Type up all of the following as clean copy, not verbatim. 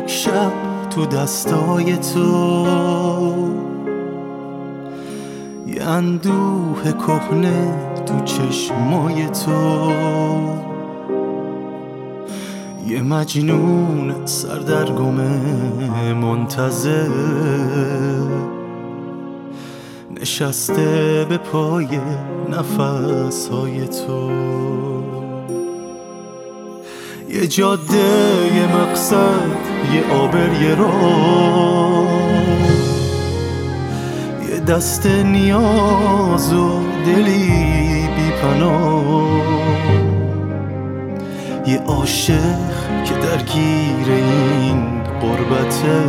شب تو دستای تو، یه اندوه کهنه تو چشمای تو، یه مجنون سردرگم منتظر نشسته به پای نفسهای تو. یه جاده، یه مقصد، یه آبر، یه راه، یه دست نیاز و دلی بی پناه، یه عاشق که درگیر این غربته،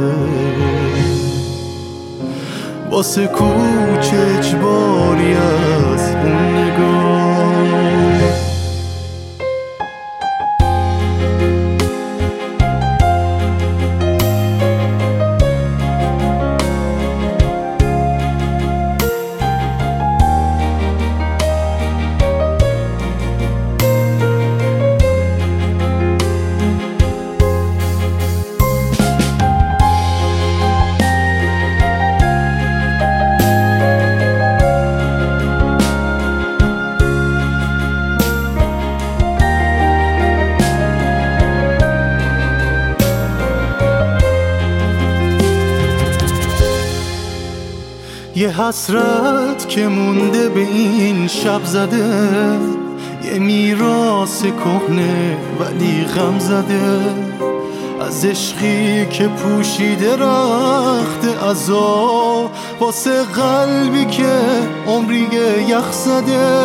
واسه کوچ اجباری از اون نگاه. یه حسرت که مونده به این شب زده، یه میراث کهنه ولی غم زده، از عشقی که پوشیده رخت عذاب، واسه قلبی که عمری یخ زده.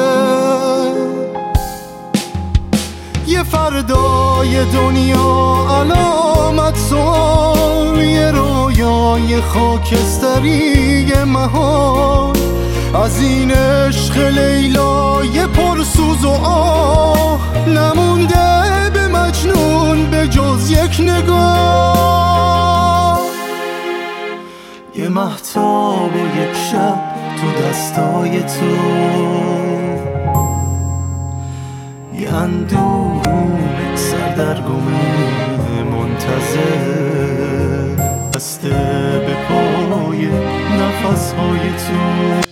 یه فردای دنیا علامت سوال، یه رویای خاکستری محال، از این عشق لیلای پرسوز و آه، نمونده به مجنون به جز یک نگاه. یه مهتاب و یک شب تو دستای تو، یه اندوه سردرگم منتظر بسته به پای نفسهای تو.